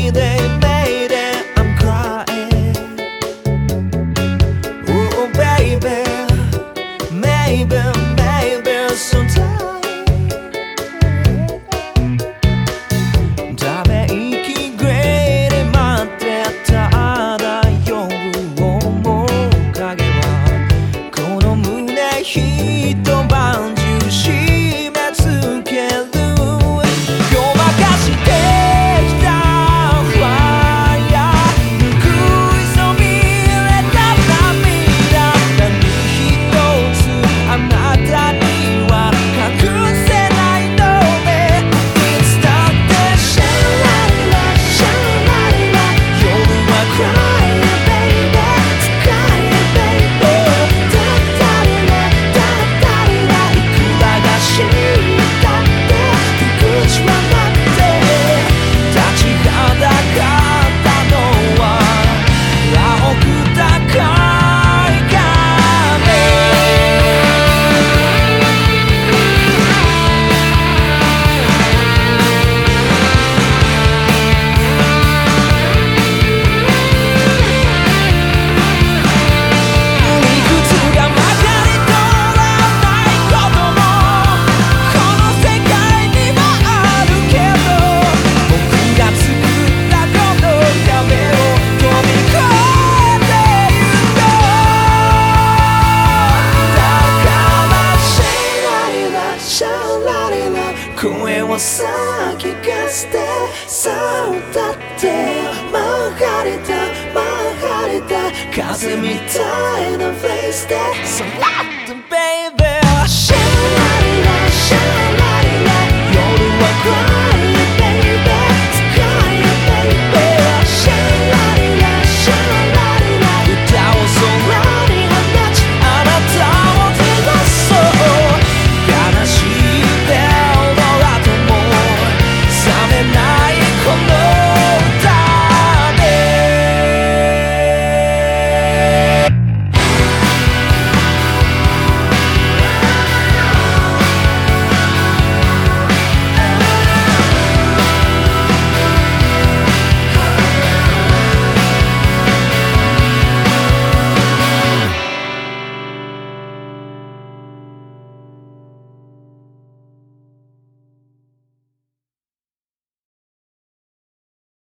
Mayday, Mayday, I'm crying. Oh baby, maybe, maybe sometime. ため息ぐれで待ってただ夜を面影はこの胸一晩中締め付ける。ごまかしてきたファイヤーぬくいそびれた涙何一つあなたには隠せないのね。いつだってシャラリラシャラリラ夜はクライベイベー使えベイベーだったりねだったりだいくらが知ったって口はなって立ちはだかったのは青く高い壁。理屈が曲がり通らないこともこの世界にはあるけど僕が作ったこの壁を飛び越えてゆこう。だからシャラリラシャラリラ声を先がしてさあ歌って曲がれた風みたいなフェイスで